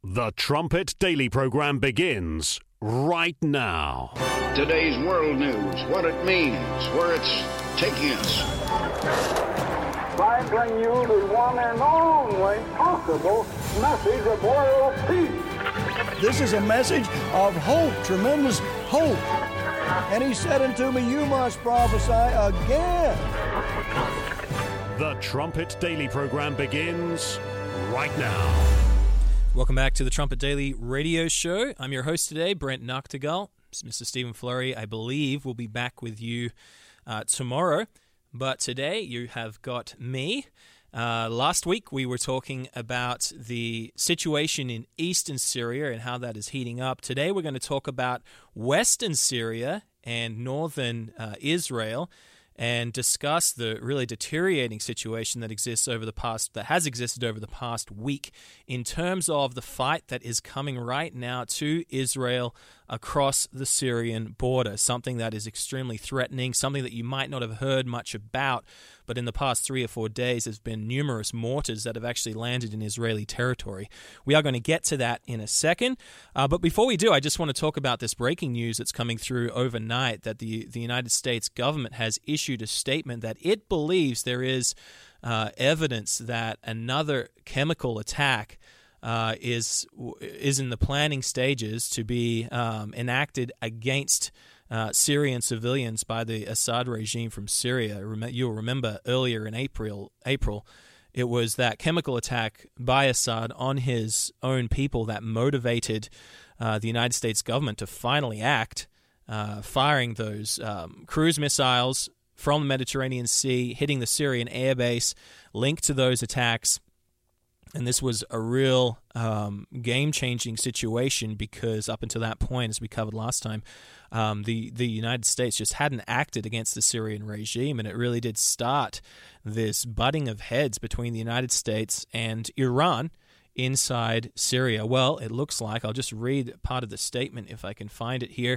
The Trumpet Daily program begins right now. Today's world news, what it means, where it's taking us. I bring you the one and only possible message of world peace. This is a message of hope, tremendous hope. And he said unto me, you must prophesy again. The Trumpet Daily program begins right now. Welcome back to the Trumpet Daily radio show. I'm your host today, Brent Noctegal. Mr. Stephen Flurry, I believe, will be back with you tomorrow. But today you have got me. Last week we were talking about the situation in eastern Syria and how that is heating up. Today we're going to talk about western Syria and northern Israel, and discuss the really deteriorating situation that has existed over the past week in terms of the fight that is coming right now to Israel across the Syrian border, something that is extremely threatening, something that you might not have heard much about, but in the past 3 or 4 days there's been numerous mortars that have actually landed in Israeli territory. We are going to get to that in a second, but before we do, I just want to talk about this breaking news that's coming through overnight, that the United States government has issued a statement that it believes there is evidence that another chemical attack is in the planning stages to be enacted against Syrian civilians by the Assad regime from Syria. You'll remember earlier in April, it was that chemical attack by Assad on his own people that motivated the United States government to finally act, firing those cruise missiles from the Mediterranean Sea, hitting the Syrian airbase, linked to those attacks. And this was a real game-changing situation because up until that point, as we covered last time, the United States just hadn't acted against the Syrian regime, and it really did start this butting of heads between the United States and Iran inside Syria. Well, it looks like, I'll just read part of the statement if I can find it here.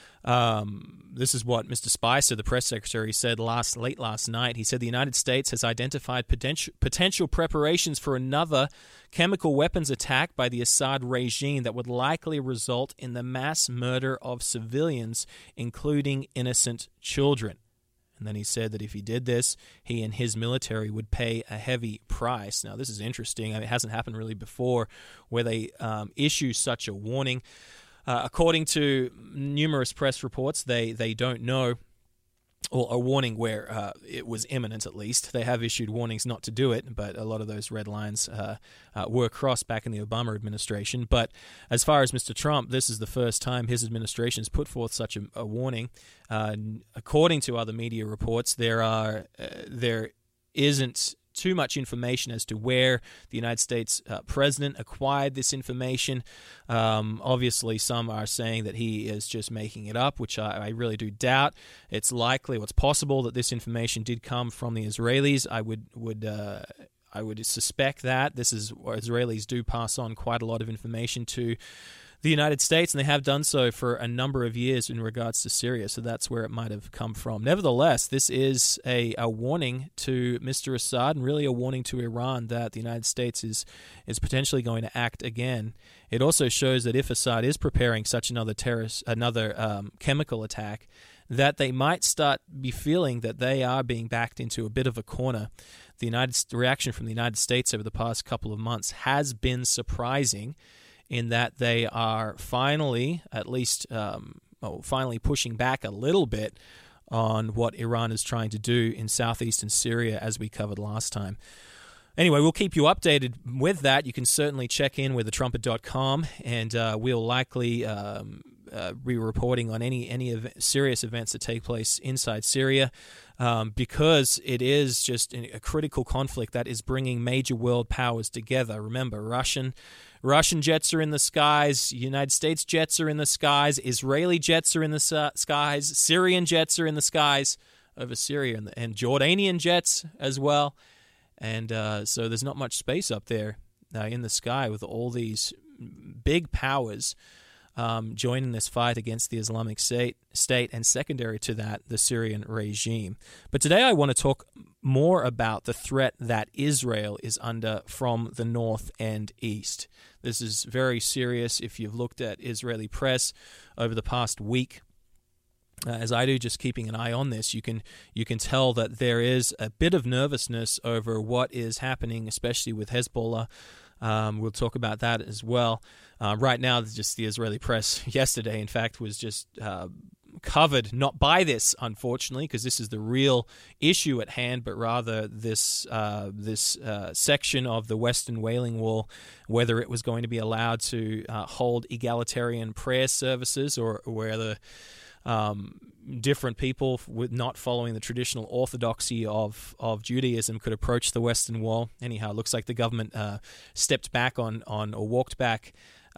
This is what Mr. Spicer, the press secretary, said late last night. He said the United States has identified potential preparations for another chemical weapons attack by the Assad regime that would likely result in the mass murder of civilians, including innocent children. And then he said that if he did this, he and his military would pay a heavy price. Now, this is interesting. It hasn't happened really before where they issue such a warning. According to numerous press reports, they don't know, or a warning where it was imminent at least. They have issued warnings not to do it, but a lot of those red lines were crossed back in the Obama administration. But as far as Mr. Trump, this is the first time his administration has put forth such a warning. According to other media reports, there isn't too much information as to where the United States president acquired this information. Obviously, some are saying that he is just making it up, which I really do doubt. It's likely, or it's possible, that this information did come from the Israelis. I would suspect that. This is Israelis do pass on quite a lot of information to the United States, and they have done so for a number of years in regards to Syria, so that's where it might have come from. Nevertheless, this is a warning to Mr. Assad, and really a warning to Iran that the United States is potentially going to act again. It also shows that if Assad is preparing such another chemical attack, that they might start be feeling that they are being backed into a bit of a corner. The reaction from the United States over the past couple of months has been surprising, in that they are finally, finally pushing back a little bit on what Iran is trying to do in southeastern Syria, as we covered last time. Anyway, we'll keep you updated with that. You can certainly check in with thetrumpet.com, and we'll likely be reporting on any serious events that take place inside Syria, because it is just a critical conflict that is bringing major world powers together. Remember, Russian jets are in the skies, United States jets are in the skies, Israeli jets are in the skies, Syrian jets are in the skies over Syria, and Jordanian jets as well. And so there's not much space up there in the sky with all these big powers joining this fight against the Islamic State, and secondary to that, the Syrian regime. But today I want to talk more about the threat that Israel is under from the north and east. This is very serious. If you've looked at Israeli press over the past week, as I do, just keeping an eye on this, you can tell that there is a bit of nervousness over what is happening, especially with Hezbollah. We'll talk about that as well. Right now, just the Israeli press yesterday, in fact, was just covered not by this, unfortunately, because this is the real issue at hand, but rather this section of the Western Wailing Wall, whether it was going to be allowed to hold egalitarian prayer services, or whether different people with not following the traditional orthodoxy of Judaism could approach the Western Wall. Anyhow, it looks like the government stepped back on or walked back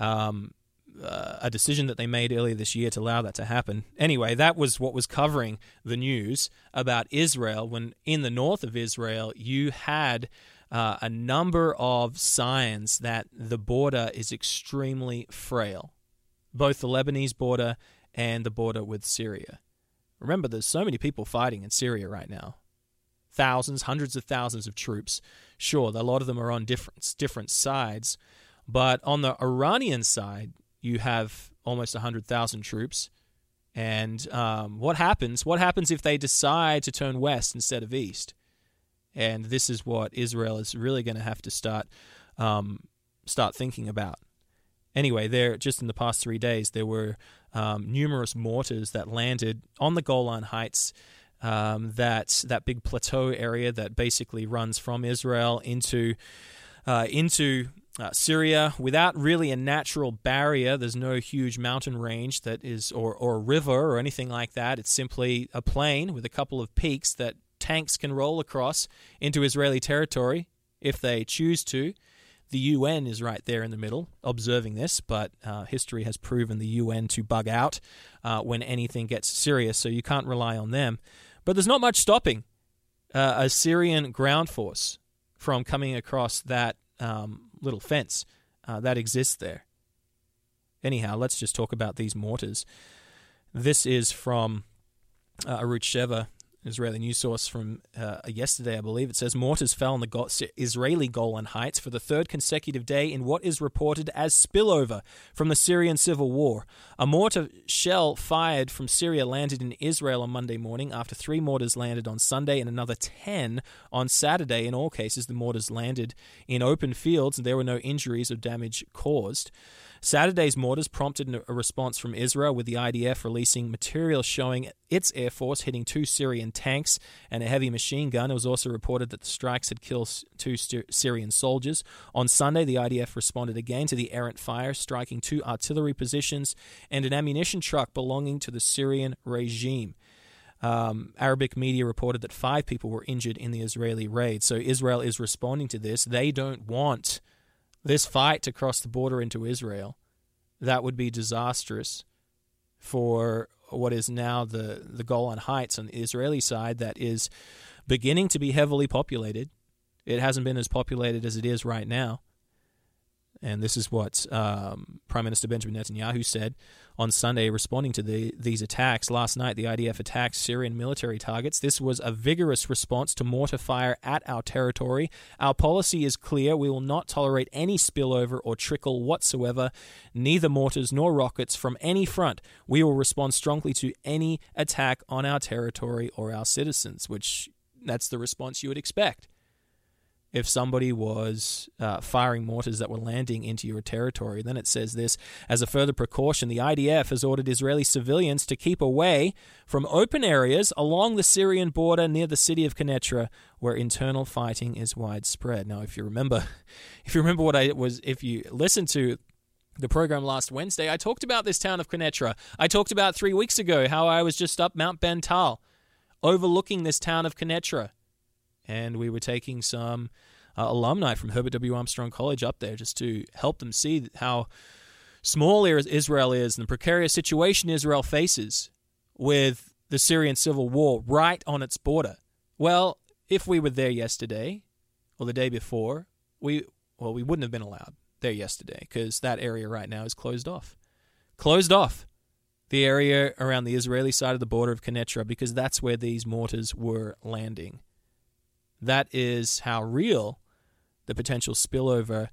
a decision that they made earlier this year to allow that to happen. Anyway, that was what was covering the news about Israel, when in the north of Israel you had a number of signs that the border is extremely frail, both the Lebanese border and the border with Syria. Remember, there's so many people fighting in Syria right now. Thousands, hundreds of thousands of troops. Sure, a lot of them are on different sides, but on the Iranian side, you have almost 100,000 troops. And what happens? What happens if they decide to turn west instead of east? And this is what Israel is really going to have to start thinking about. Anyway, there just in the past 3 days, there were numerous mortars that landed on the Golan Heights, that big plateau area that basically runs from Israel into Syria without really a natural barrier. There's no huge mountain range that is, or a river or anything like that. It's simply a plain with a couple of peaks that tanks can roll across into Israeli territory if they choose to. The UN is right there in the middle observing this, but history has proven the UN to bug out when anything gets serious, so you can't rely on them. But there's not much stopping a Syrian ground force from coming across that little fence that exists there. Anyhow, let's just talk about these mortars. This is from Arutz Sheva, Israeli news source from yesterday, I believe. It says mortars fell on the Israeli Golan Heights for the third consecutive day in what is reported as spillover from the Syrian civil war. A mortar shell fired from Syria landed in Israel on Monday morning after 3 mortars landed on Sunday and another 10 on Saturday. In all cases, the mortars landed in open fields and there were no injuries or damage caused. Saturday's mortars prompted a response from Israel, with the IDF releasing material showing its air force hitting 2 Syrian tanks and a heavy machine gun. It was also reported that the strikes had killed 2 Syrian soldiers. On Sunday, the IDF responded again to the errant fire, striking 2 artillery positions and an ammunition truck belonging to the Syrian regime. Arabic media reported that 5 people were injured in the Israeli raid. So Israel is responding to this. They don't want this fight to cross the border into Israel. That would be disastrous for what is now the Golan Heights on the Israeli side that is beginning to be heavily populated. It hasn't been as populated as it is right now. And this is what Prime Minister Benjamin Netanyahu said on Sunday, responding to these attacks. Last night, the IDF attacked Syrian military targets. This was a vigorous response to mortar fire at our territory. Our policy is clear. We will not tolerate any spillover or trickle whatsoever, neither mortars nor rockets from any front. We will respond strongly to any attack on our territory or our citizens, which that's the response you would expect. If somebody was firing mortars that were landing into your territory. Then it says this: as a further precaution, the IDF has ordered Israeli civilians to keep away from open areas along the Syrian border near the city of Quneitra, where internal fighting is widespread. Now, if you remember if you listened to the program last Wednesday, I talked about this town of Quneitra. I talked about 3 weeks ago how I was just up Mount Ben Tal, overlooking this town of Quneitra. And we were taking some alumni from Herbert W. Armstrong College up there just to help them see how small Israel is and the precarious situation Israel faces with the Syrian civil war right on its border. Well, if we were there yesterday or the day before, we wouldn't have been allowed there yesterday because that area right now is closed off. Closed off. The area around the Israeli side of the border of Quneitra, because that's where these mortars were landing. That is how real the potential spillover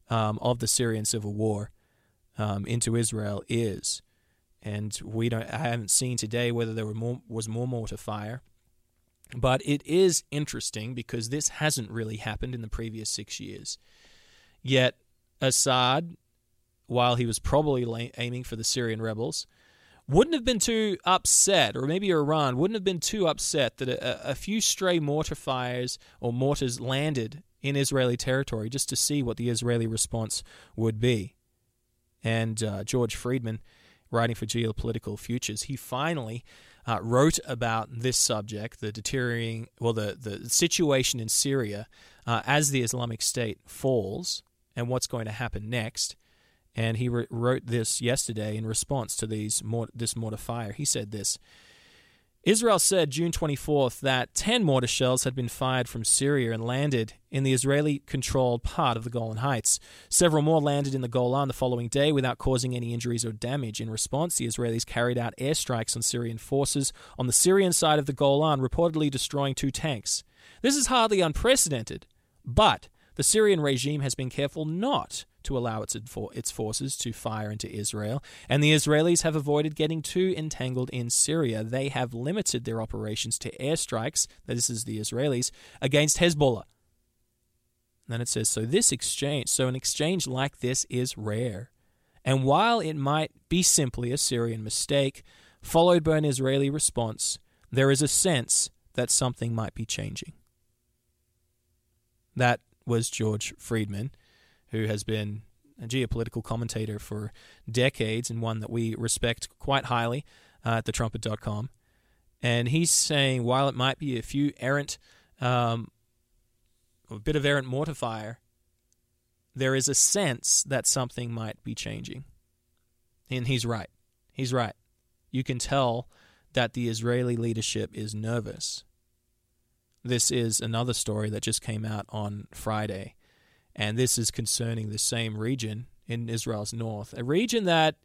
of the Syrian civil war into Israel is. And I haven't seen today whether there was more mortar fire. But it is interesting because this hasn't really happened in the previous 6 years. Yet Assad, while he was probably aiming for the Syrian rebels, wouldn't have been too upset, or maybe Iran wouldn't have been too upset that a few stray mortar fires or mortars landed in Israeli territory just to see what the Israeli response would be. And George Friedman, writing for Geopolitical Futures, he finally wrote about this subject, the situation in Syria as the Islamic State falls and what's going to happen next. And he wrote this yesterday in response to this mortar fire. He said this: Israel said June 24th that 10 mortar shells had been fired from Syria and landed in the Israeli-controlled part of the Golan Heights. Several more landed in the Golan the following day without causing any injuries or damage. In response, the Israelis carried out airstrikes on Syrian forces on the Syrian side of the Golan, reportedly destroying 2 tanks. This is hardly unprecedented, but the Syrian regime has been careful not to allow its forces to fire into Israel, and the Israelis have avoided getting too entangled in Syria. They have limited their operations to airstrikes, this is the Israelis, against Hezbollah. And then it says, an exchange like this is rare. And while it might be simply a Syrian mistake, followed by an Israeli response, there is a sense that something might be changing. That was George Friedman, who has been a geopolitical commentator for decades and one that we respect quite highly at thetrumpet.com. And he's saying, while it might be a few a bit of errant mortar fire, there is a sense that something might be changing. And he's right. He's right. You can tell that the Israeli leadership is nervous. This is another story that just came out on Friday. And this is concerning the same region in Israel's north, a region that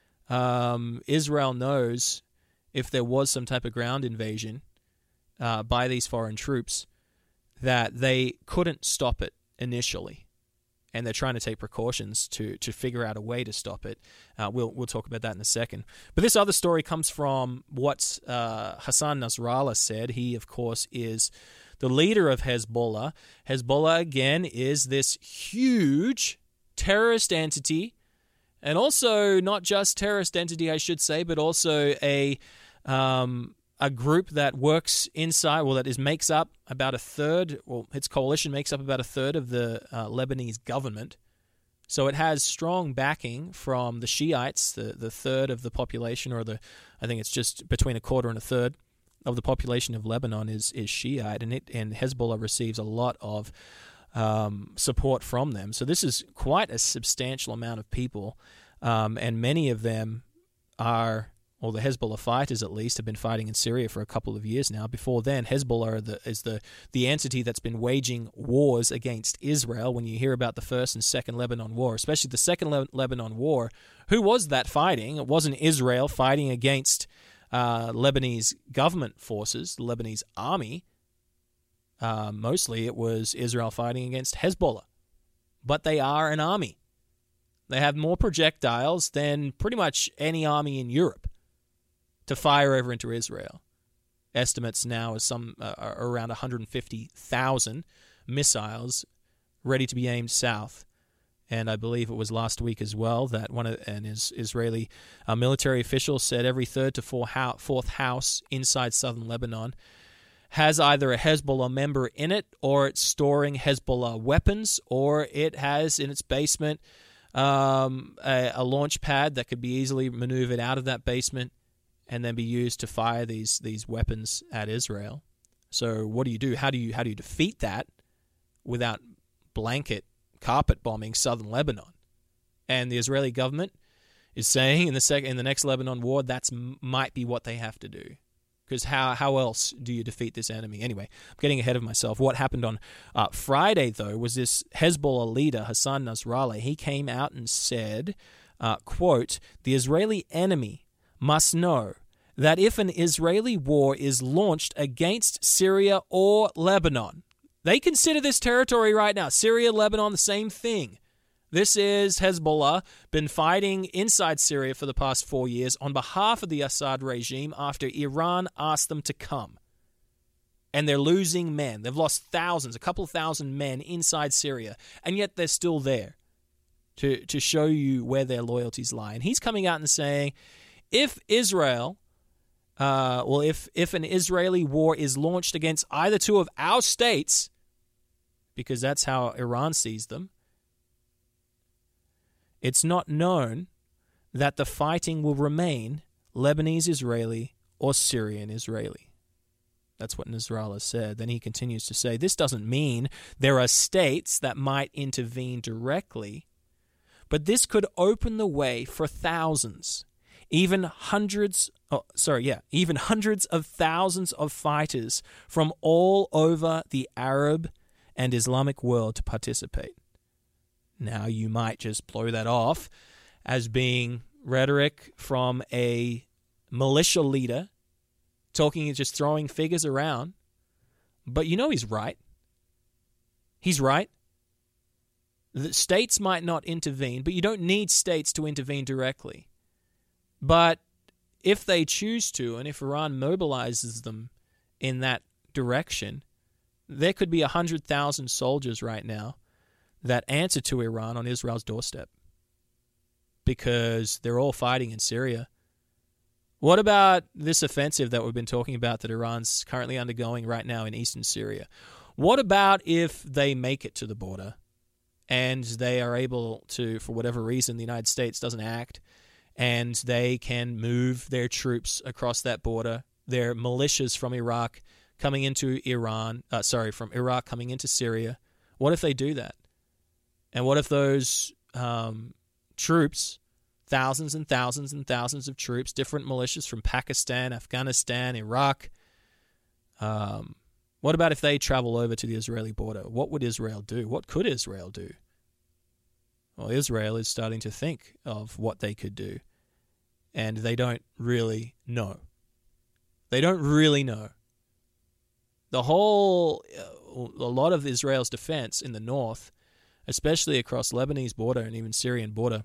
Israel knows if there was some type of ground invasion by these foreign troops, that they couldn't stop it initially. And they're trying to take precautions to figure out a way to stop it. We'll talk about that in a second. But this other story comes from what Hassan Nasrallah said. He, of course, is the leader of Hezbollah. Hezbollah, again, is this huge terrorist entity, and also not just terrorist entity, I should say, but also a group that works inside, makes up about a third, its coalition makes up about a third of the Lebanese government. So it has strong backing from the Shiites, the third of the population, I think it's just between a quarter and a third of the population of Lebanon is Shiite, and Hezbollah receives a lot of support from them. So this is quite a substantial amount of people, and many of them are, or the Hezbollah fighters at least, have been fighting in Syria for a couple of years now. Before then, Hezbollah is the entity that's been waging wars against Israel. When you hear about the First and Second Lebanon War, especially the Second Lebanon War, who was that fighting? It wasn't Israel fighting against Lebanese government forces, the Lebanese army. Mostly it was Israel fighting against Hezbollah. But they are an army. They have more projectiles than pretty much any army in Europe to fire over into Israel. Estimates now is are around 150,000 missiles ready to be aimed south. And I believe it was last week as well that an Israeli military official said every third to fourth house inside southern Lebanon has either a Hezbollah member in it, or it's storing Hezbollah weapons, or it has in its basement a launch pad that could be easily maneuvered out of that basement and then be used to fire these weapons at Israel. So what do you do? How do you defeat that without blanket carpet bombing southern Lebanon? And the Israeli government is saying in the next Lebanon war that's might be what they have to do. Because how else do you defeat this enemy? Anyway, I'm getting ahead of myself. What happened on Friday, though, was this Hezbollah leader, Hassan Nasrallah. He came out and said, quote, "The Israeli enemy must know that if an Israeli war is launched against Syria or Lebanon," they consider this territory right now, Syria, Lebanon, the same thing. This is Hezbollah, been fighting inside Syria for the past 4 years on behalf of the Assad regime after Iran asked them to come. And they're losing men. They've lost thousands, a couple thousand men inside Syria, and yet they're still there to show you where their loyalties lie. And he's coming out and saying, if Israel, if an Israeli war is launched against either two of our states, because that's how Iran sees them, it's not known that the fighting will remain Lebanese-Israeli or Syrian-Israeli. That's what Nasrallah said. Then he continues to say, this doesn't mean there are states that might intervene directly, but this could open the way for thousands, even hundreds of thousands of fighters from all over the Arab and Islamic world to participate. Now, you might just blow that off as being rhetoric from a militia leader talking and just throwing figures around. But you know he's right. He's right. The states might not intervene, but you don't need states to intervene directly. But if they choose to, and if Iran mobilizes them in that direction, there could be 100,000 soldiers right now that answer to Iran on Israel's doorstep because they're all fighting in Syria. What about this offensive that we've been talking about that Iran's currently undergoing right now in eastern Syria? What about if they make it to the border and they are able to, for whatever reason, the United States doesn't act, and they can move their troops across that border, their militias from Iraq coming into from Iraq coming into Syria? What if they do that? And what if those troops, thousands and thousands and thousands of troops, different militias from Pakistan, Afghanistan, Iraq, what about if they travel over to the Israeli border? What would Israel do? What could Israel do? Well, Israel is starting to think of what they could do, and they don't really know. They don't really know. A lot of Israel's defense in the north, especially across Lebanese border and even Syrian border,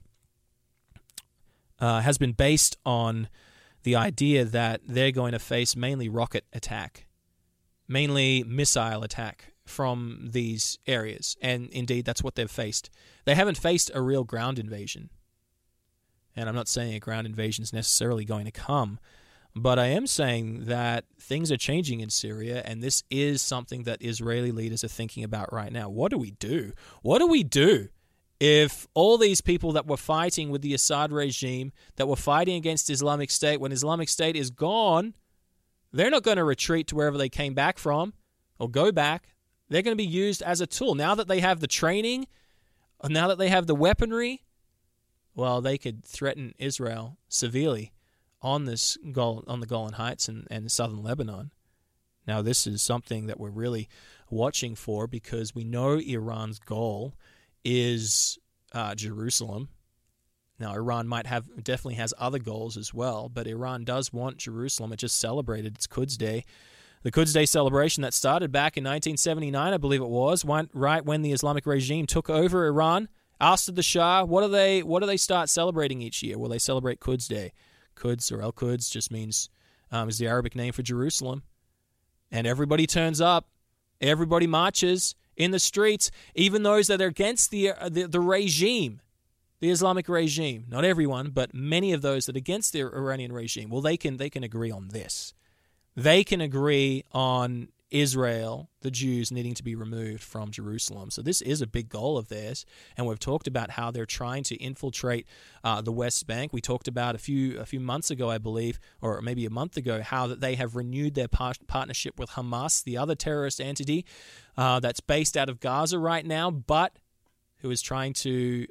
has been based on the idea that they're going to face mainly rocket attack, mainly missile attack from these areas. And indeed, that's what they've faced. They haven't faced a real ground invasion. And I'm not saying a ground invasion is necessarily going to come, but I am saying that things are changing in Syria, and this is something that Israeli leaders are thinking about right now. What do we do? What do we do if all these people that were fighting with the Assad regime, that were fighting against Islamic State, when Islamic State is gone, they're not going to retreat to wherever they came back from or go back. They're going to be used as a tool. Now that they have the training, now that they have the weaponry, well, they could threaten Israel severely on the Golan Heights and southern Lebanon. Now, this is something that we're really watching for because we know Iran's goal is Jerusalem. Now, Iran definitely has other goals as well, but Iran does want Jerusalem. It just celebrated its Quds Day. The Quds Day celebration that started back in 1979, I believe it was, right when the Islamic regime took over Iran, asked the Shah, what do they start celebrating each year? Well, they celebrate Quds Day. Quds, or Al-Quds, just means, is the Arabic name for Jerusalem. And everybody turns up. Everybody marches in the streets, even those that are against the regime, the Islamic regime. Not everyone, but many of those that are against the Iranian regime. Well, they can agree on this. They can agree on Israel, the Jews, needing to be removed from Jerusalem. So this is a big goal of theirs, and we've talked about how they're trying to infiltrate the West Bank. We talked about a few months ago, I believe, or maybe a month ago, how that they have renewed their partnership with Hamas, the other terrorist entity that's based out of Gaza right now, but who is trying to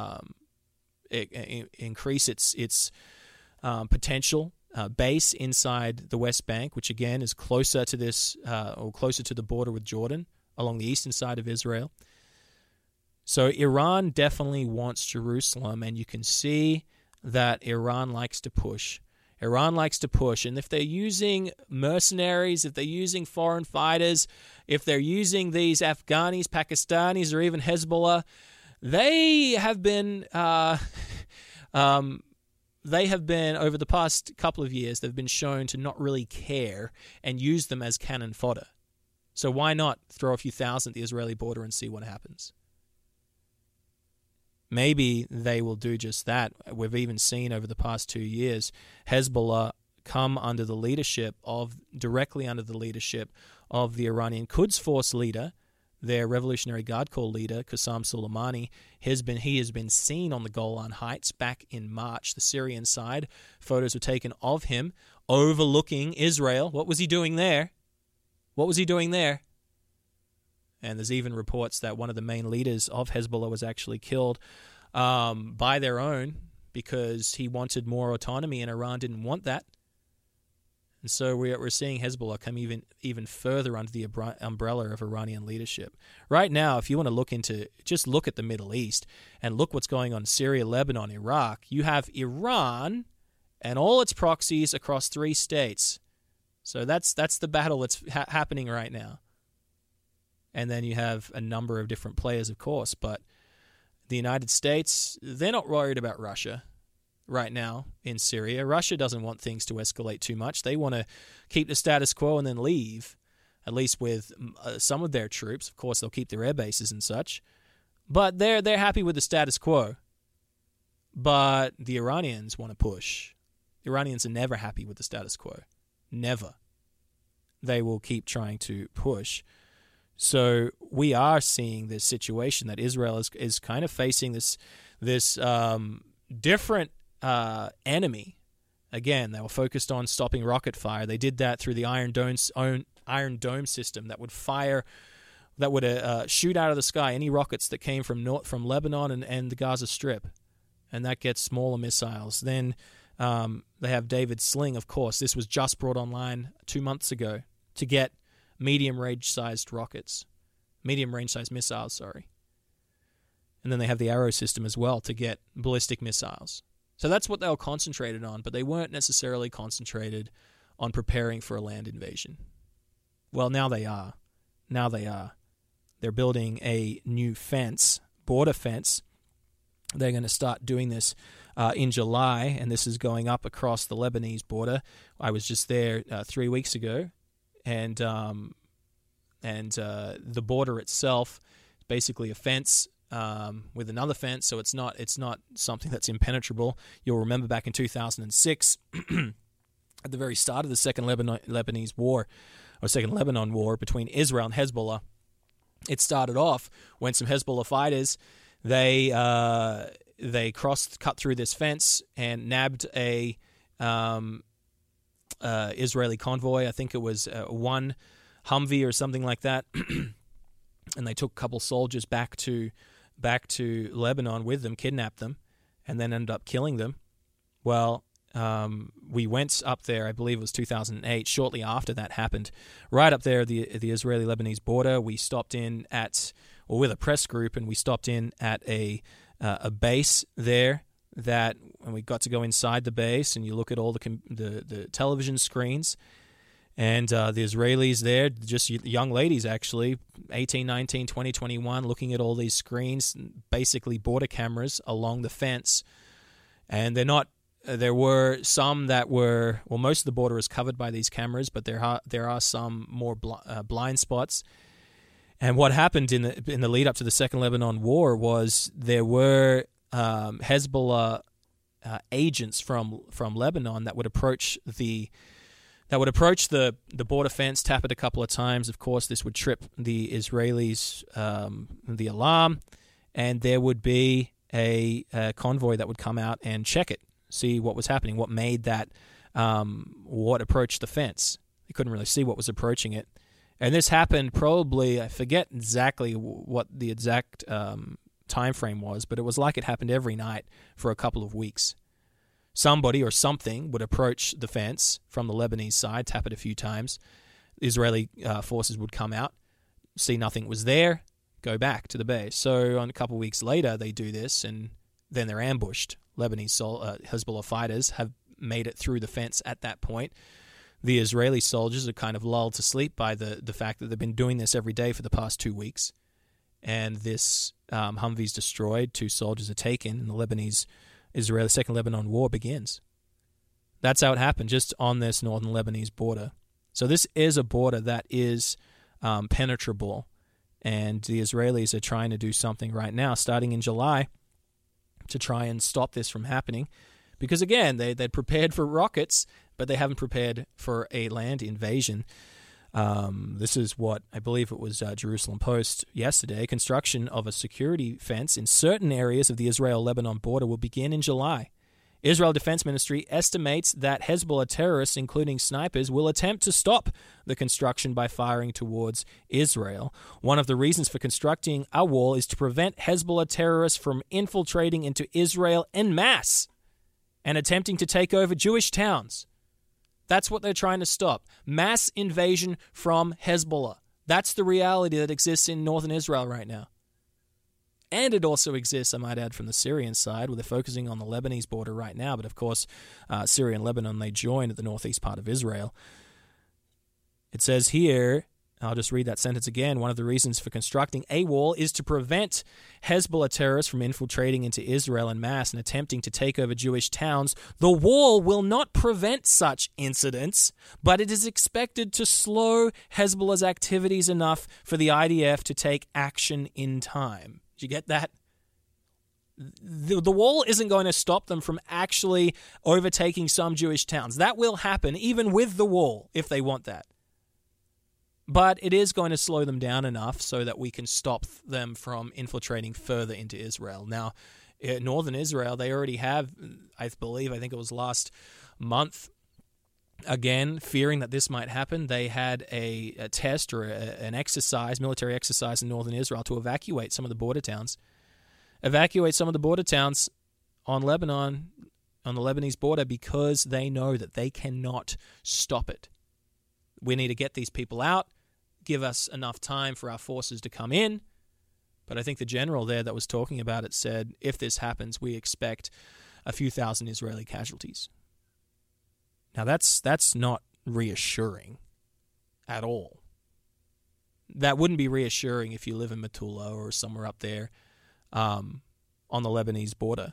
increase its potential base inside the West Bank, which again is closer to closer to the border with Jordan, along the eastern side of Israel. So Iran definitely wants Jerusalem, and you can see that Iran likes to push. And if they're using mercenaries, if they're using foreign fighters, if they're using these Afghanis, Pakistanis, or even Hezbollah, they have been over the past couple of years, they've been shown to not really care and use them as cannon fodder. So why not throw a few thousand at the Israeli border and see what happens? Maybe they will do just that. We've even seen over the past 2 years Hezbollah come directly under the leadership of the Iranian Quds Force leader, their Revolutionary Guard Corps leader, Qassam Soleimani. He has been seen on the Golan Heights back in March, the Syrian side. Photos were taken of him overlooking Israel. What was he doing there? And there's even reports that one of the main leaders of Hezbollah was actually killed by their own because he wanted more autonomy and Iran didn't want that. And so we're seeing Hezbollah come even further under the umbrella of Iranian leadership. Right now, if you want to just look at the Middle East and look what's going on in Syria, Lebanon, Iraq, you have Iran and all its proxies across 3 states. So that's the battle that's happening right now. And then you have a number of different players, of course, but the United States, they're not worried about Russia right now in Syria. Russia doesn't want things to escalate too much. They want to keep the status quo and then leave, at least with some of their troops. Of course, they'll keep their air bases and such, but they're happy with the status quo. But the Iranians want to push. The Iranians are never happy with the status quo. Never. They will keep trying to push. So we are seeing this situation that Israel is kind of facing this different enemy. Again, they were focused on stopping rocket fire. They did that through the Iron Dome system that would shoot out of the sky any rockets that came from Lebanon and the Gaza Strip, and that gets smaller missiles. Then they have David Sling, of course. This was just brought online 2 months ago to get medium range-sized missiles, And then they have the Arrow system as well to get ballistic missiles. So that's what they were concentrated on, but they weren't necessarily concentrated on preparing for a land invasion. Well, now they are. They're building a new border fence. They're going to start doing this in July, and this is going up across the Lebanese border. I was just there 3 weeks ago. And the border itself is basically a fence with another fence, so it's not something that's impenetrable. You'll remember back in 2006, at the very start of the Second Lebanese War, or Second Lebanon War between Israel and Hezbollah, it started off when some Hezbollah fighters they cut through this fence and nabbed a Israeli convoy. I think it was one Humvee or something like that, and they took a couple soldiers back to Lebanon with them, kidnapped them, and then ended up killing them. Well, we went up there, I believe it was 2008, shortly after that happened, right up there at the Israeli-Lebanese border. We stopped in with a press group, and we stopped in at a base there. And we got to go inside the base, and you look at all the television screens, and the Israelis there, just young ladies actually, 18, 19, 20, 21, looking at all these screens, basically border cameras along the fence. And there were some that were, well, most of the border is covered by these cameras, but there are some more blind spots. And what happened in the lead up to the Second Lebanon War was there were Hezbollah agents from Lebanon that would approach the border fence, tap it a couple of times. Of course, this would trip the Israelis, the alarm, and there would be a convoy that would come out and check it, see what was happening, what made that, what approached the fence. They couldn't really see what was approaching it. And this happened probably, I forget exactly what the exact time frame was, but it was like it happened every night for a couple of weeks. Somebody or something would approach the fence from the Lebanese side, tap it a few times. The Israeli forces would come out, see nothing was there, go back to the base. So a couple of weeks later, they do this, and then they're ambushed. Lebanese Hezbollah fighters have made it through the fence at that point. The Israeli soldiers are kind of lulled to sleep by the fact that they've been doing this every day for the past 2 weeks. and this Humvee's destroyed, 2 soldiers are taken, and the Israeli Second Lebanon War begins. That's how it happened, just on this northern Lebanese border. So this is a border that is penetrable, and the Israelis are trying to do something right now, starting in July, to try and stop this from happening. Because again, they'd prepared for rockets, but they haven't prepared for a land invasion. This is what, I believe it was Jerusalem Post yesterday. Construction of a security fence in certain areas of the Israel-Lebanon border will begin in July. Israel Defense Ministry estimates that Hezbollah terrorists, including snipers, will attempt to stop the construction by firing towards Israel. One of the reasons for constructing a wall is to prevent Hezbollah terrorists from infiltrating into Israel en masse and attempting to take over Jewish towns. That's what they're trying to stop. Mass invasion from Hezbollah. That's the reality that exists in northern Israel right now. And it also exists, I might add, from the Syrian side, where they're focusing on the Lebanese border right now. But of course, Syria and Lebanon, they join at the northeast part of Israel. It says here, I'll just read that sentence again. One of the reasons for constructing a wall is to prevent Hezbollah terrorists from infiltrating into Israel en masse and attempting to take over Jewish towns. The wall will not prevent such incidents, but it is expected to slow Hezbollah's activities enough for the IDF to take action in time. Did you get that? The wall isn't going to stop them from actually overtaking some Jewish towns. That will happen even with the wall if they want that. But it is going to slow them down enough so that we can stop them from infiltrating further into Israel. Now, in northern Israel, they already have, I think it was last month, again, fearing that this might happen, they had a test or an exercise, military exercise in northern Israel to evacuate some of the border towns. Evacuate some of the border towns on Lebanon, on the Lebanese border, because they know that they cannot stop it. We need to get these people out, give us enough time for our forces to come in. But I think the general there that was talking about it said, if this happens, we expect a few thousand Israeli casualties. Now, that's not reassuring at all. That wouldn't be reassuring if you live in Metula or somewhere up there on the Lebanese border.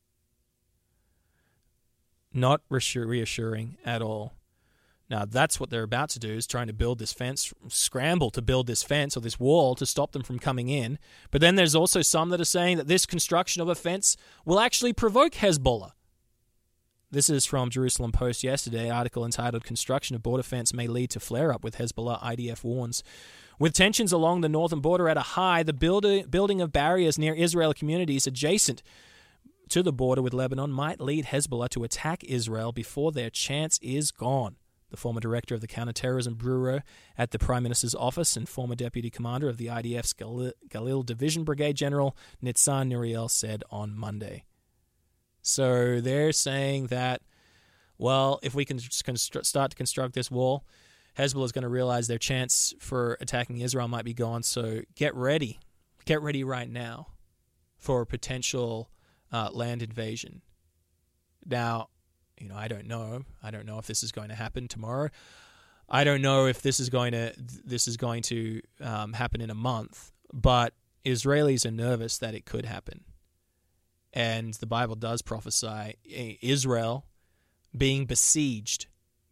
Not reassuring at all. Now, that's what they're about to do, is trying to build this fence, scramble to build this fence or this wall to stop them from coming in. But then there's also some that are saying that this construction of a fence will actually provoke Hezbollah. This is from Jerusalem Post yesterday, article entitled, "Construction of Border Fence May Lead to Flare-Up with Hezbollah, IDF Warns." With tensions along the northern border at a high, the building of barriers near Israeli communities adjacent to the border with Lebanon might lead Hezbollah to attack Israel before their chance is gone. The former director of the Counterterrorism Bureau at the Prime Minister's office and former deputy commander of the IDF's Galil Division Brigade General Nitzan Nuriel said on Monday. So they're saying that, well, if we can start to construct this wall, Hezbollah is going to realize their chance for attacking Israel might be gone. So get ready. Get ready right now for a potential land invasion. Now, I don't know. I don't know if this is going to happen tomorrow. I don't know if this is going to happen in a month. But Israelis are nervous that it could happen. And the Bible does prophesy Israel being besieged.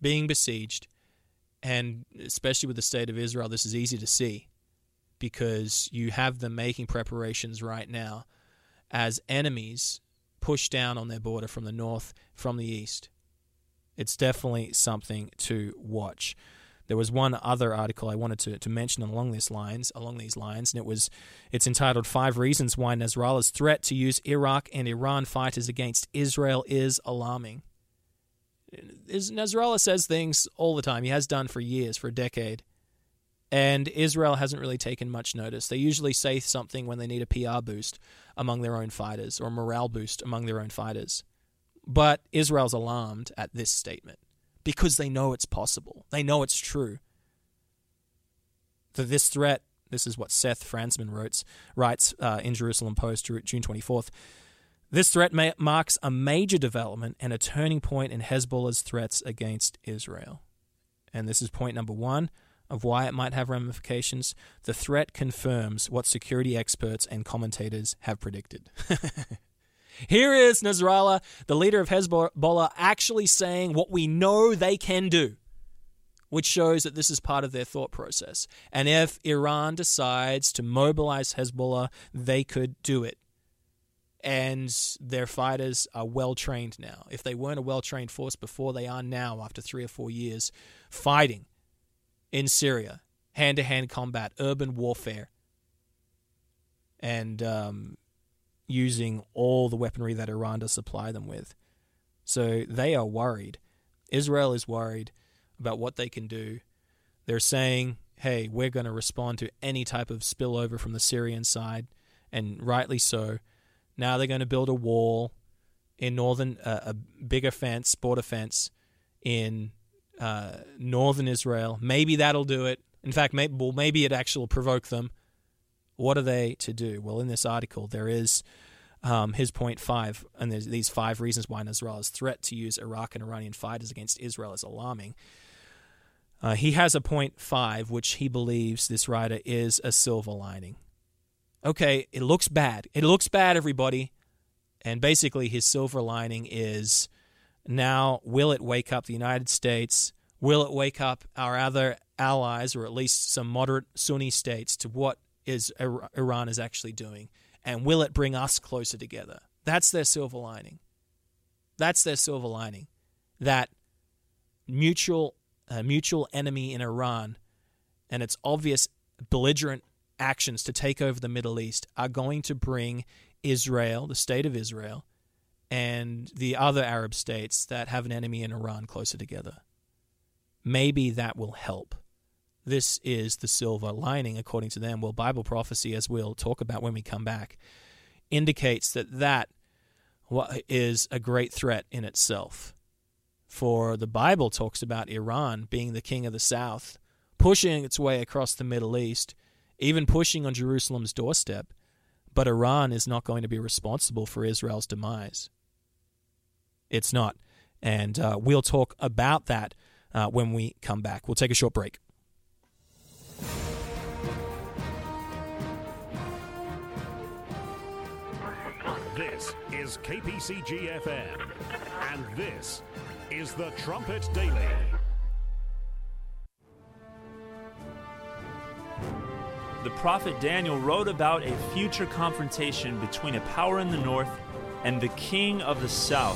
And especially with the state of Israel, this is easy to see because you have them making preparations right now as enemies push down on their border from the north, from the east. It's definitely something to watch. There was one other article I wanted to mention along these lines, and it's entitled 5 Reasons Why Nasrallah's Threat to Use Iraq and Iran Fighters Against Israel is Alarming. Nasrallah says things all the time. He has done for years, for a decade. And Israel hasn't really taken much notice. They usually say something when they need a PR boost among their own fighters or a morale boost among their own fighters. But Israel's alarmed at this statement because they know it's possible. They know it's true. That this threat, this is what Seth Franzman writes in Jerusalem Post, June 24th, this threat marks a major development and a turning point in Hezbollah's threats against Israel. And this is point number 1. of why it might have ramifications, the threat confirms what security experts and commentators have predicted. Here is Nasrallah, the leader of Hezbollah, actually saying what we know they can do, which shows that this is part of their thought process. And if Iran decides to mobilize Hezbollah, they could do it. And their fighters are well-trained now. If they weren't a well-trained force before, they are now, after 3 or 4 years, fighting in Syria, hand-to-hand combat, urban warfare, and using all the weaponry that Iran does supply them with. So they are worried. Israel is worried about what they can do. They're saying, hey, we're going to respond to any type of spillover from the Syrian side, and rightly so. Now they're going to build a wall in northern, a bigger fence, border fence in northern Israel. Maybe that'll do it. In fact, maybe it actually will provoke them. What are they to do? Well, in this article, there is his point 5, and there's these 5 reasons why Nasrallah's threat to use Iraq and Iranian fighters against Israel is alarming. He has a point 5, which he believes, this writer, is a silver lining. Okay, it looks bad. It looks bad, everybody. And basically his silver lining is, now will it wake up the United States? Will it wake up our other allies, or at least some moderate Sunni states, to what Iran is actually doing? And will it bring us closer together? That's their silver lining. That's their silver lining. That mutual enemy in Iran and its obvious belligerent actions to take over the Middle East are going to bring Israel, the state of Israel, and the other Arab states that have an enemy in Iran closer together. Maybe that will help. This is the silver lining, according to them. Well, Bible prophecy, as we'll talk about when we come back, indicates that is a great threat in itself. For the Bible talks about Iran being the king of the south, pushing its way across the Middle East, even pushing on Jerusalem's doorstep, but Iran is not going to be responsible for Israel's demise. It's not. And we'll talk about that when we come back. We'll take a short break. This is KPCG-FM, and this is the Trumpet Daily. The prophet Daniel wrote about a future confrontation between a power in the north and the king of the south.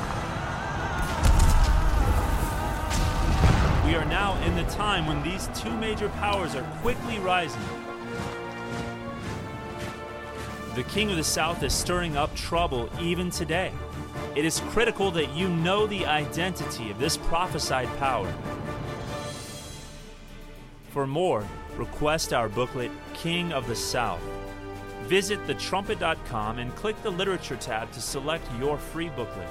We are now in the time when these two major powers are quickly rising. The king of the south is stirring up trouble even today. It is critical that you know the identity of this prophesied power. For more, request our booklet, King of the South. Visit thetrumpet.com and click the Literature tab to select your free booklet.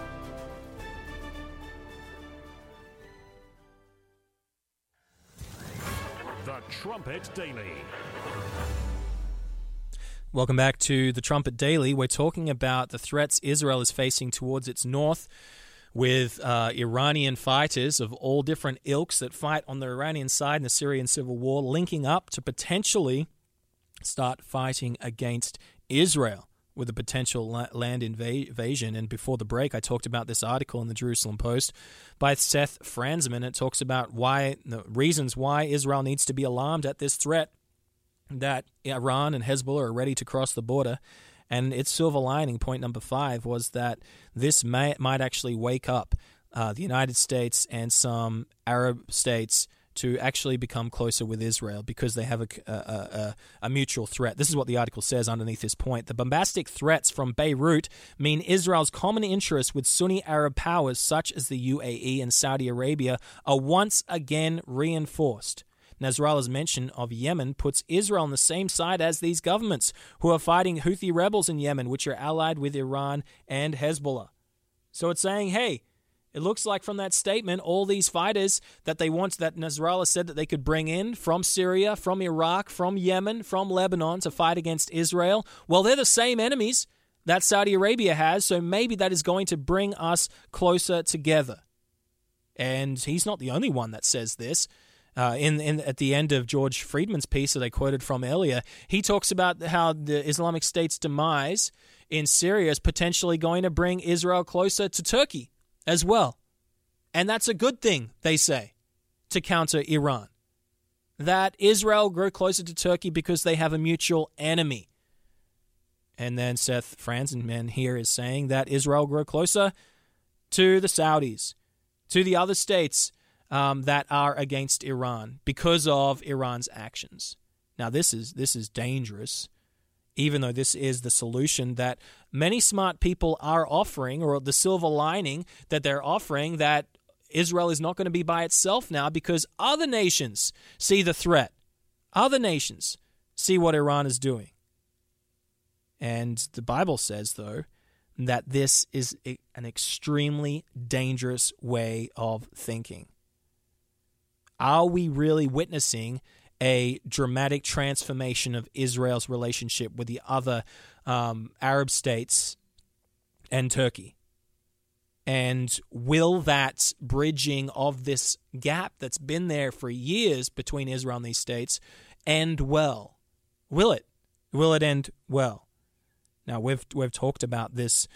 The Trumpet Daily. Welcome back to the Trumpet Daily. We're talking about the threats Israel is facing towards its north, with Iranian fighters of all different ilks that fight on the Iranian side in the Syrian civil war, linking up to potentially start fighting against Israel with a potential land invasion. And before the break, I talked about this article in the Jerusalem Post by Seth Franzman. It talks about the reasons why Israel needs to be alarmed at this threat, that Iran and Hezbollah are ready to cross the border. And its silver lining, point number 5, was that this might actually wake up the United States and some Arab states to actually become closer with Israel because they have a mutual threat. This is what the article says underneath this point. The bombastic threats from Beirut mean Israel's common interests with Sunni Arab powers such as the UAE and Saudi Arabia are once again reinforced. Nasrallah's mention of Yemen puts Israel on the same side as these governments who are fighting Houthi rebels in Yemen, which are allied with Iran and Hezbollah. So it's saying, hey, it looks like from that statement, all these fighters that Nasrallah said that they could bring in from Syria, from Iraq, from Yemen, from Lebanon to fight against Israel, well, they're the same enemies that Saudi Arabia has, so maybe that is going to bring us closer together. And he's not the only one that says this. At the end of George Friedman's piece that I quoted from earlier, he talks about how the Islamic State's demise in Syria is potentially going to bring Israel closer to Turkey as well. And that's a good thing, they say, to counter Iran. That Israel grow closer to Turkey because they have a mutual enemy. And then Seth Franzenman here is saying that Israel grow closer to the Saudis, to the other states that are against Iran because of Iran's actions. Now, this is dangerous, even though this is the solution that many smart people are offering, or the silver lining that they're offering, that Israel is not going to be by itself now because other nations see the threat. Other nations see what Iran is doing. And the Bible says, though, that this is an extremely dangerous way of thinking. Are we really witnessing a dramatic transformation of Israel's relationship with the other Arab states and Turkey? And will that bridging of this gap that's been there for years between Israel and these states end well? Will it? Will it end well? Now, we've talked about this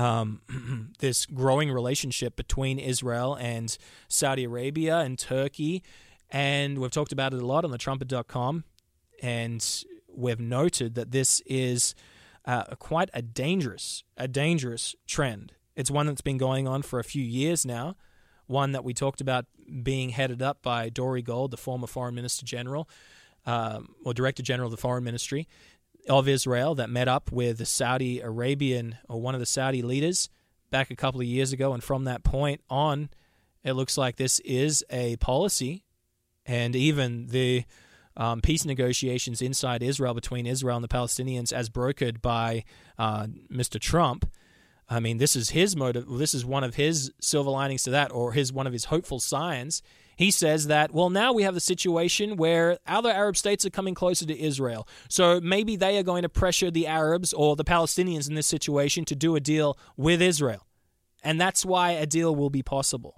this growing relationship between Israel and Saudi Arabia and Turkey, and we've talked about it a lot on thetrumpet.com, and we've noted that this is quite a dangerous trend. It's one that's been going on for a few years now, one that we talked about being headed up by Dori Gold, the former Foreign Minister General, or Director General of the Foreign Ministry of Israel, that met up with the Saudi Arabian, or one of the Saudi leaders, back a couple of years ago. And from that point on, it looks like this is a policy. And even the peace negotiations inside Israel between Israel and the Palestinians, as brokered by Mr. Trump, I mean, this is his motive. This is one of his silver linings to that, or one of his hopeful signs. He says that, well, now we have the situation where other Arab states are coming closer to Israel. So maybe they are going to pressure the Arabs or the Palestinians in this situation to do a deal with Israel. And that's why a deal will be possible.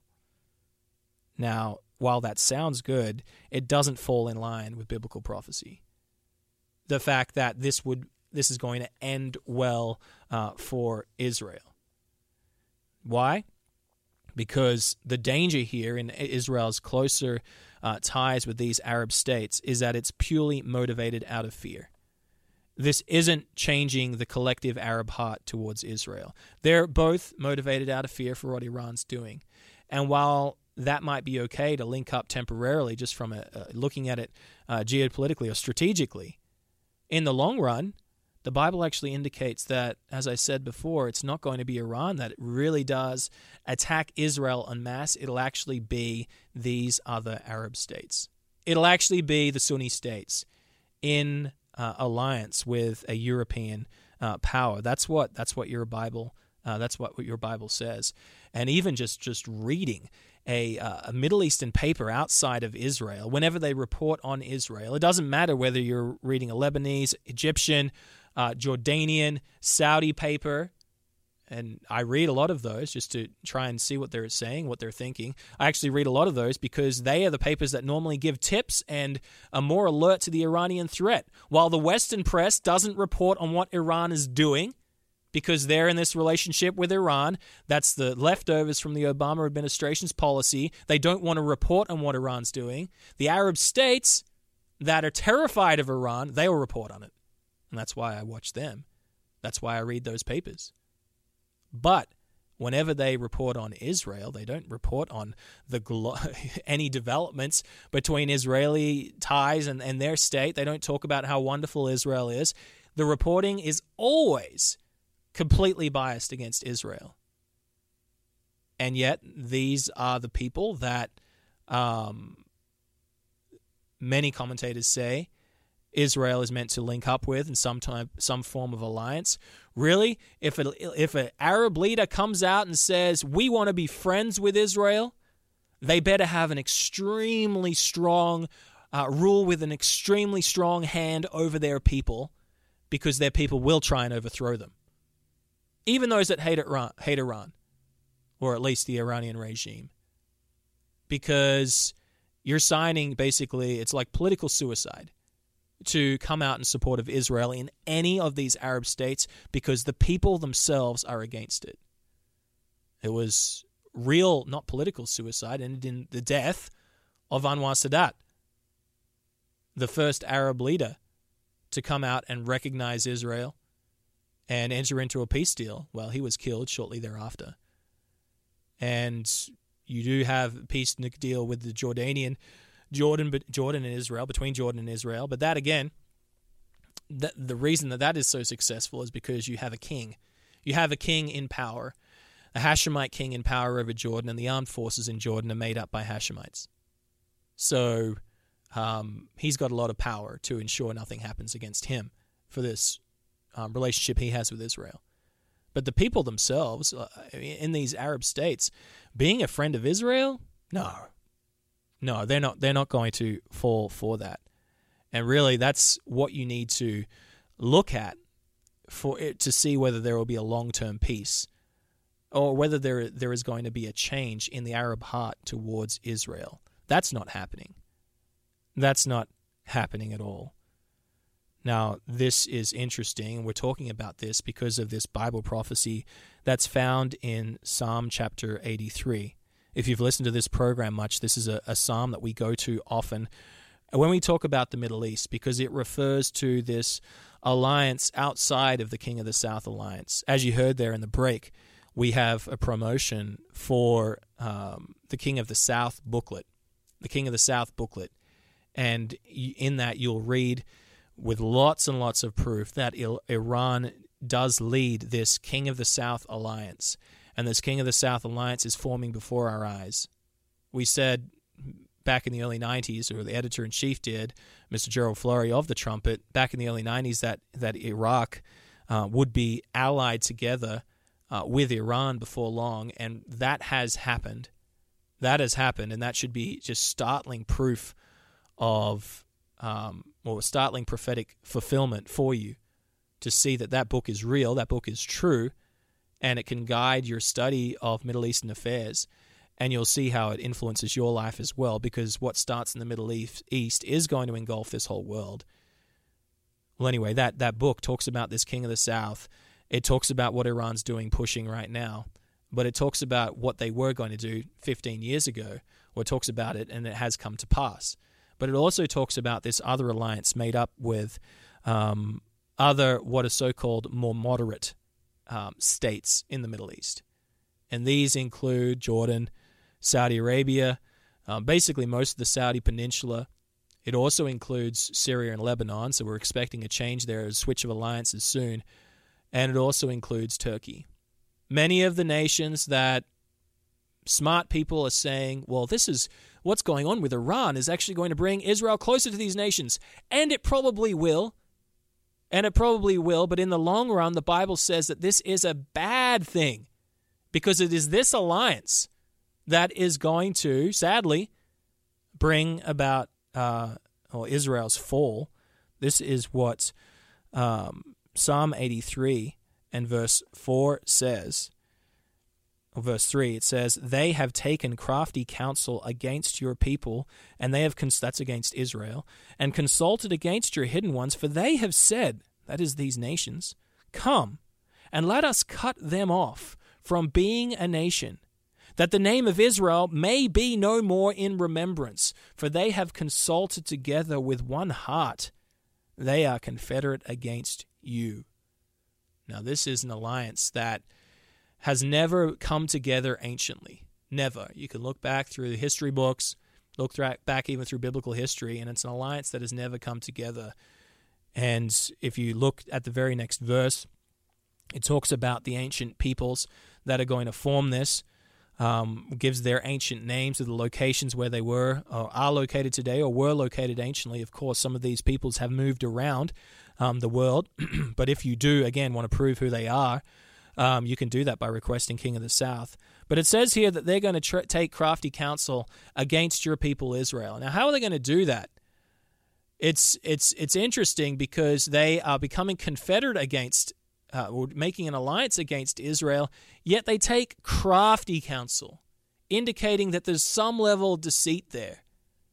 Now, while that sounds good, it doesn't fall in line with biblical prophecy. The fact that this is going to end well for Israel. Why? Because the danger here in Israel's closer ties with these Arab states is that it's purely motivated out of fear. This isn't changing the collective Arab heart towards Israel. They're both motivated out of fear for what Iran's doing. And while that might be okay to link up temporarily, just from looking at it geopolitically or strategically, in the long run, the Bible actually indicates that, as I said before, it's not going to be Iran that really does attack Israel en masse. It'll actually be these other Arab states. It'll actually be the Sunni states in alliance with a European power. That's what your Bible says. And even just reading a Middle Eastern paper outside of Israel, whenever they report on Israel, it doesn't matter whether you're reading a Lebanese, Egyptian, Jordanian, Saudi paper, and I read a lot of those just to try and see what they're saying, what they're thinking. I actually read a lot of those because they are the papers that normally give tips and are more alert to the Iranian threat. While the Western press doesn't report on what Iran is doing because they're in this relationship with Iran, that's the leftovers from the Obama administration's policy. They don't want to report on what Iran's doing. The Arab states that are terrified of Iran, they will report on it. And that's why I watch them. That's why I read those papers. But whenever they report on Israel, they don't report on any developments between Israeli ties and their state. They don't talk about how wonderful Israel is. The reporting is always completely biased against Israel. And yet, these are the people that many commentators say Israel is meant to link up with in some form of alliance. Really, if an Arab leader comes out and says, we want to be friends with Israel, they better have an extremely strong rule with an extremely strong hand over their people, because their people will try and overthrow them. Even those that hate Iran, or at least the Iranian regime. Because You're signing, basically, it's like political suicide to come out in support of Israel in any of these Arab states because the people themselves are against it. It was real, not political suicide, and in the death of Anwar Sadat, the first Arab leader to come out and recognize Israel and enter into a peace deal. Well, he was killed shortly thereafter. And you do have a peace deal with the Jordan and Israel, between Jordan and Israel. But that, again, the reason that is so successful is because you have a king. You have a king in power, a Hashemite king in power over Jordan, and the armed forces in Jordan are made up by Hashemites. So he's got a lot of power to ensure nothing happens against him for this relationship he has with Israel. But the people themselves in these Arab states, being a friend of Israel, no, they're not going to fall for that. And really, that's what you need to look at for it to see whether there will be a long-term peace, or whether there is going to be a change in the Arab heart towards Israel. That's not happening. That's not happening at all. Now, this is interesting, and we're talking about this because of this Bible prophecy that's found in Psalm chapter 83. If you've listened to this program much, this is a psalm that we go to often when we talk about the Middle East, because it refers to this alliance outside of the King of the South alliance. As you heard there in the break, we have a promotion for the King of the South booklet, the King of the South booklet. And in that, you'll read with lots and lots of proof that Iran does lead this King of the South alliance. And this King of the South alliance is forming before our eyes. We said back in the early 90s, or the editor-in-chief did, Mr. Gerald Flurry of The Trumpet, back in the early 90s, that Iraq would be allied together with Iran before long, and that has happened. That has happened, and that should be just startling proof of or startling prophetic fulfillment for you to see that book is real, that book is true, and it can guide your study of Middle Eastern affairs, and you'll see how it influences your life as well, because what starts in the Middle East is going to engulf this whole world. Well, anyway, that book talks about this King of the South. It talks about what Iran's doing, pushing right now, but it talks about what they were going to do 15 years ago, or it talks about it, and it has come to pass. But it also talks about this other alliance made up with other what are so-called more moderate states in the Middle East. And these include Jordan, Saudi Arabia, basically most of the Saudi Peninsula. It also includes Syria and Lebanon, so we're expecting a change there, a switch of alliances soon. And it also includes Turkey. Many of the nations that smart people are saying, well, this is what's going on with Iran is actually going to bring Israel closer to these nations. And it probably will. But in the long run, the Bible says that this is a bad thing, because it is this alliance that is going to, sadly, bring about Israel's fall. This is what Psalm 83 and verse 4 says. Verse 3, it says, "They have taken crafty counsel against your people, and they have, that's against Israel, and consulted against your hidden ones, for they have said," that is these nations, "Come, and let us cut them off from being a nation, that the name of Israel may be no more in remembrance, for they have consulted together with one heart. They are confederate against you." Now, this is an alliance that has never come together anciently. Never. You can look back through the history books, look back even through biblical history, and it's an alliance that has never come together. And if you look at the very next verse, it talks about the ancient peoples that are going to form this, gives their ancient names of the locations where they were, or are located today, or were located anciently. Of course, some of these peoples have moved around the world, but if you do, again, want to prove who they are, you can do that by requesting King of the South. But it says here that they're going to take crafty counsel against your people Israel. Now, how are they going to do that? It's interesting, because they are becoming confederate against, or making an alliance against Israel, yet they take crafty counsel, indicating that there's some level of deceit there.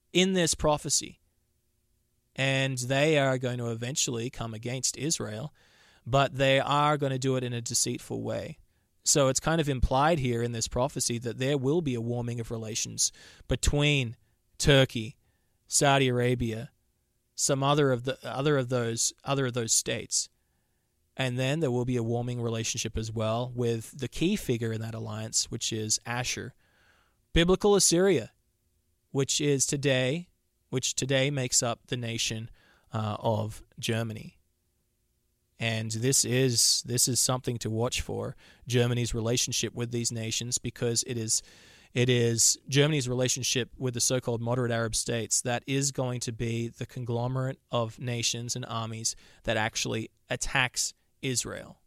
in this prophecy. And they are going to eventually come against Israel, but they are going to do it in a deceitful way. So it's kind of implied here in this prophecy that there will be a warming of relations between Turkey, Saudi Arabia, some other of those states. And then there will be a warming relationship as well with the key figure in that alliance, which is Ashur, biblical Assyria, which today makes up the nation of Germany. And this is something to watch for, Germany's relationship with these nations, because it is Germany's relationship with the so-called moderate Arab states that is going to be the conglomerate of nations and armies that actually attacks Israel,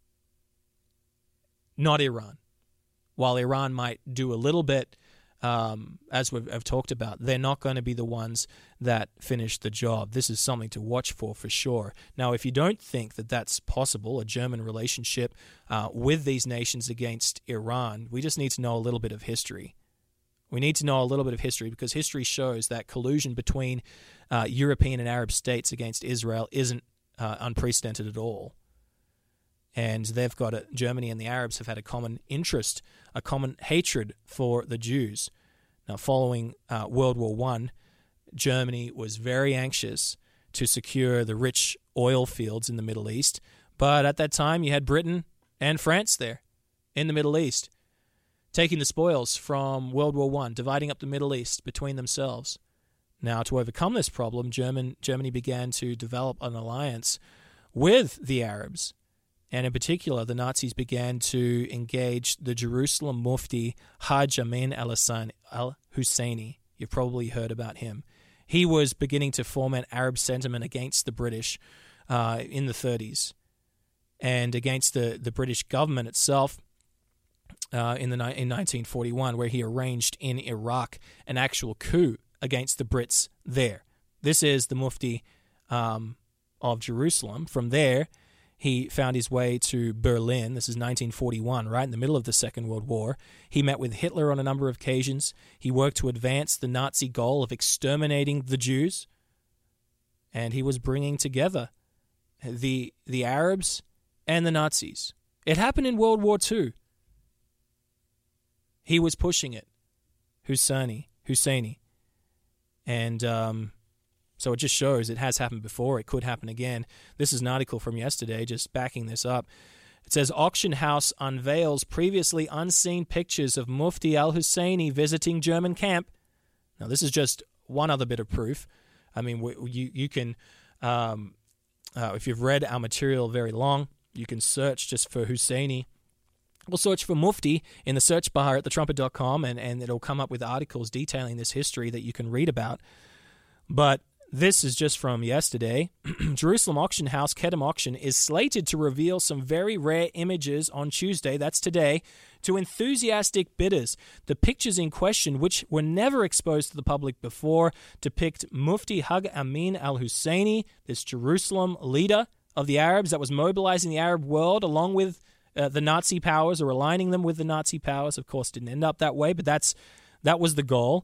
not Iran. While Iran might do a little bit, as I've talked about, they're not going to be the ones that finish the job. This is something to watch for sure. Now, if you don't think that that's possible, a German relationship with these nations against Iran, we just need to know a little bit of history. We need to know a little bit of history, because history shows that collusion between European and Arab states against Israel isn't unprecedented at all. And they've got Germany and the Arabs have had a common interest, a common hatred for the Jews. Now, following World War I, Germany was very anxious to secure the rich oil fields in the Middle East. But at that time, you had Britain and France there in the Middle East, taking the spoils from World War I, dividing up the Middle East between themselves. Now, to overcome this problem, Germany began to develop an alliance with the Arabs. And in particular, the Nazis began to engage the Jerusalem Mufti Haj Amin al-Husseini. You've probably heard about him. He was beginning to foment Arab sentiment against the British in the 30s and against the British government itself in 1941, where he arranged in Iraq an actual coup against the Brits there. This is the Mufti of Jerusalem. From there, he found his way to Berlin. This is 1941, right in the middle of the Second World War. He met with Hitler on a number of occasions. He worked to advance the Nazi goal of exterminating the Jews. And he was bringing together the Arabs and the Nazis. It happened in World War II. He was pushing it, Husseini. And so it just shows it has happened before. It could happen again. This is an article from yesterday just backing this up. It says, Auction House unveils previously unseen pictures of Mufti al-Husseini visiting German camp. Now, this is just one other bit of proof. I mean, you can, if you've read our material very long, you can search just for Husseini. We'll search for Mufti in the search bar at thetrumpet.com, and it'll come up with articles detailing this history that you can read about. But this is just from yesterday. Jerusalem auction house Kedem Auction is slated to reveal some very rare images on Tuesday, that's today, to enthusiastic bidders. The pictures in question, which were never exposed to the public before, depict Mufti Haj Amin al-Husseini, this Jerusalem leader of the Arabs that was mobilizing the Arab world along with the Nazi powers, or aligning them with the Nazi powers. Of course, didn't end up that way, but that was the goal.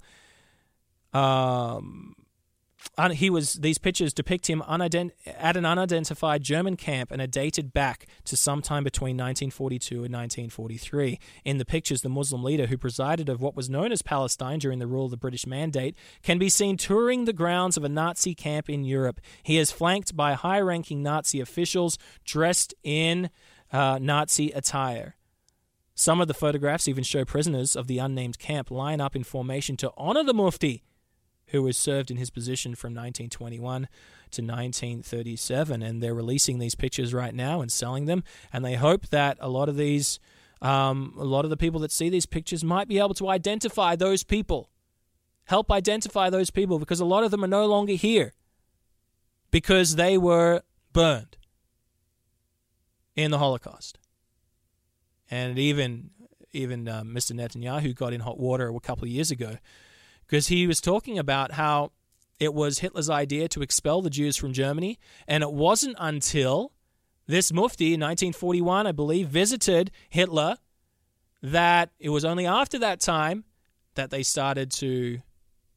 These pictures depict him at an unidentified German camp and are dated back to sometime between 1942 and 1943. In the pictures, the Muslim leader who presided over what was known as Palestine during the rule of the British Mandate can be seen touring the grounds of a Nazi camp in Europe. He is flanked by high-ranking Nazi officials dressed in Nazi attire. Some of the photographs even show prisoners of the unnamed camp line up in formation to honor the Mufti, who was served in his position from 1921 to 1937. And they're releasing these pictures right now and selling them. And they hope that a lot of the people that see these pictures might be able to identify those people. Help identify those people, because a lot of them are no longer here because they were burned in the Holocaust. And even Mr. Netanyahu got in hot water a couple of years ago, because he was talking about how it was Hitler's idea to expel the Jews from Germany, and it wasn't until this Mufti in 1941, I believe, visited Hitler, that it was only after that time that they started to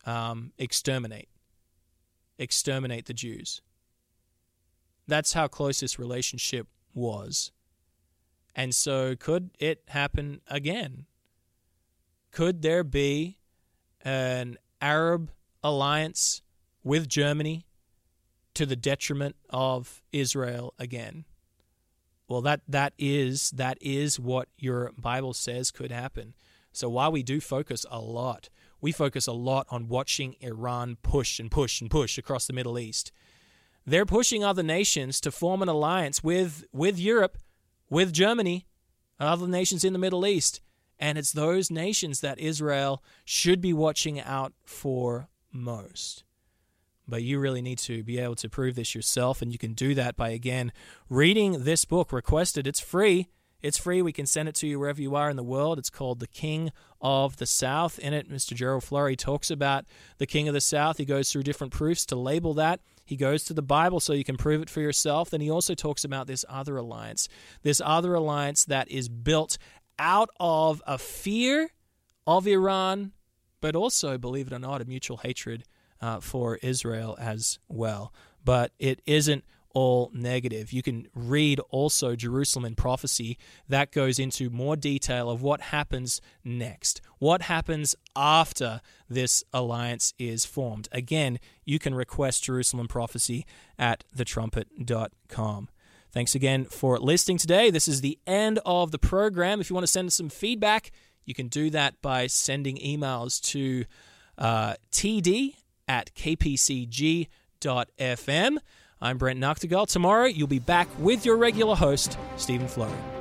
exterminate the Jews. That's how close this relationship was. And so could it happen again? Could there be an Arab alliance with Germany to the detriment of Israel again? Well, that is what your Bible says could happen. So while we do focus a lot on watching Iran push and push and push across the Middle East, they're pushing other nations to form an alliance with Europe, with Germany, other nations in the Middle East. And it's those nations that Israel should be watching out for most. But you really need to be able to prove this yourself, and you can do that by, again, reading this book. Requested. It's free. It's free. We can send it to you wherever you are in the world. It's called The King of the South. In it, Mr. Gerald Flurry talks about the King of the South. He goes through different proofs to label that. He goes to the Bible so you can prove it for yourself. Then he also talks about this other alliance that is built out of a fear of Iran, but also, believe it or not, a mutual hatred for Israel as well. But it isn't all negative. You can read also Jerusalem in Prophecy. That goes into more detail of what happens next, what happens after this alliance is formed. Again, you can request Jerusalem in Prophecy at thetrumpet.com. Thanks again for listening today. This is the end of the program. If you want to send us some feedback, you can do that by sending emails to td@kpcg.fm. I'm Brent Noctegal. Tomorrow, you'll be back with your regular host, Stephen Flurry.